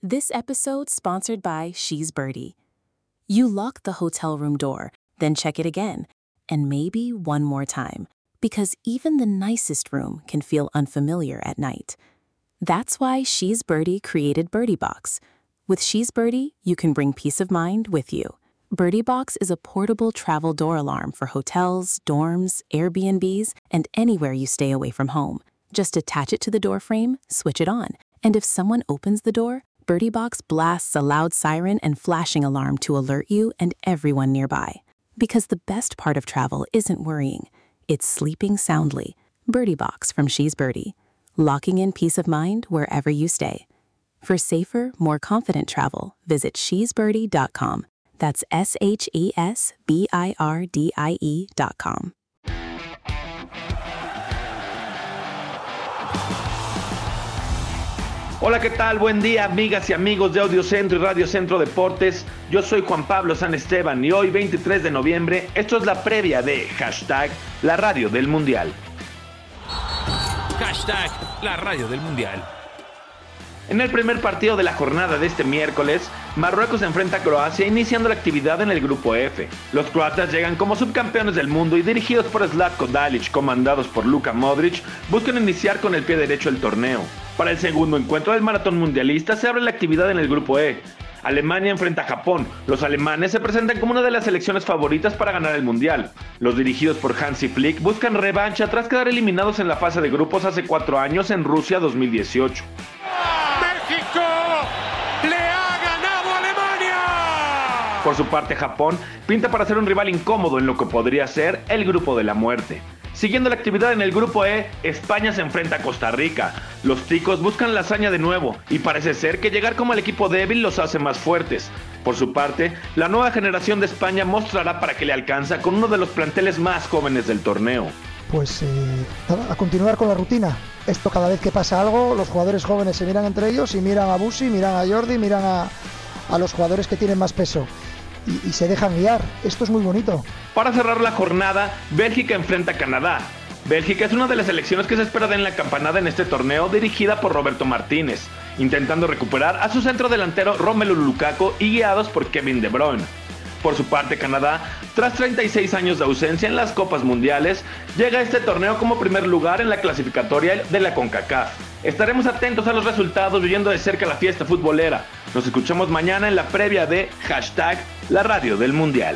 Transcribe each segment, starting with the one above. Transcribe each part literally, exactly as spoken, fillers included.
This episode sponsored by She's Birdie. You lock the hotel room door, then check it again, and maybe one more time, because even the nicest room can feel unfamiliar at night. That's why She's Birdie created Birdie Box. With She's Birdie, you can bring peace of mind with you. Birdie Box is a portable travel door alarm for hotels, dorms, Airbnbs, and anywhere you stay away from home. Just attach it to the door frame, switch it on, and if someone opens the door, Birdie Box blasts a loud siren and flashing alarm to alert you and everyone nearby. Because the best part of travel isn't worrying, it's sleeping soundly. Birdie Box from She's Birdie, locking in peace of mind wherever you stay. For safer, more confident travel, visit she's birdie dot com. That's S H E S B I R D I E dot com. Hola, ¿qué tal? Buen día, amigas y amigos de Audio Centro y Radio Centro Deportes. Yo soy Juan Pablo San Esteban y hoy, veintitrés de noviembre, esto es la previa de Hashtag La Radio del Mundial. Hashtag La Radio del Mundial. En el primer partido de la jornada de este miércoles, Marruecos enfrenta a Croacia iniciando la actividad en el grupo F. Los croatas llegan como subcampeones del mundo y dirigidos por Zlatko Dalic, comandados por Luka Modric, buscan iniciar con el pie derecho el torneo. Para el segundo encuentro del maratón mundialista se abre la actividad en el grupo E. Alemania enfrenta a Japón. Los alemanes se presentan como una de las selecciones favoritas para ganar el mundial. Los dirigidos por Hansi Flick buscan revancha tras quedar eliminados en la fase de grupos hace cuatro años en Rusia dos mil dieciocho. ¡México le ha ganado a Alemania! Por su parte, Japón pinta para ser un rival incómodo en lo que podría ser el grupo de la muerte. Siguiendo la actividad en el grupo E, España se enfrenta a Costa Rica. Los ticos buscan la hazaña de nuevo y parece ser que llegar como el equipo débil los hace más fuertes. Por su parte, la nueva generación de España mostrará para qué le alcanza con uno de los planteles más jóvenes del torneo. Pues eh, a continuar con la rutina. Esto cada vez que pasa algo, los jugadores jóvenes se miran entre ellos y miran a Busi, miran a Jordi, miran a, a los jugadores que tienen más peso. Y, y se dejan guiar. Esto es muy bonito. Para cerrar la jornada, Bélgica enfrenta a Canadá. Bélgica es una de las selecciones que se espera den la campanada en este torneo, dirigida por Roberto Martínez, intentando recuperar a su centro delantero Romelu Lukaku y guiados por Kevin De Bruyne. Por su parte, Canadá, tras treinta y seis años de ausencia en las Copas Mundiales, llega a este torneo como primer lugar en la clasificatoria de la CONCACAF. Estaremos atentos a los resultados viviendo de cerca la fiesta futbolera. Nos escuchamos mañana en la previa de Hashtag La Radio del Mundial.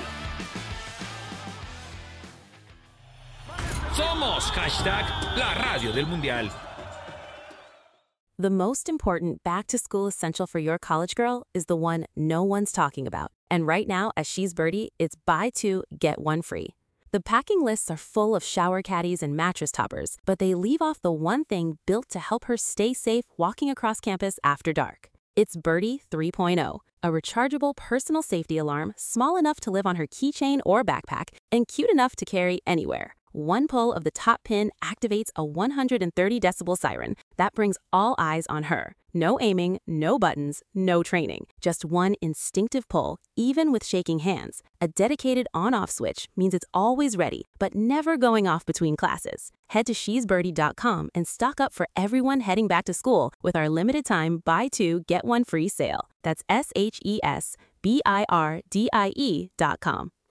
Somos Hashtag La Radio del Mundial. The most important back-to-school essential for your college girl is the one no one's talking about. And right now, at She's Birdie, it's buy two, get one free. The packing lists are full of shower caddies and mattress toppers, but they leave off the one thing built to help her stay safe walking across campus after dark. It's Birdie three point oh, a rechargeable personal safety alarm small enough to live on her keychain or backpack and cute enough to carry anywhere. One pull of the top pin activates a one hundred thirty decibel siren that brings all eyes on her. No aiming, no buttons, no training. Just one instinctive pull, even with shaking hands. A dedicated on-off switch means it's always ready, but never going off between classes. Head to she's birdie dot com and stock up for everyone heading back to school with our limited time buy two, get one free sale. That's S H E S B I R D I E dot com.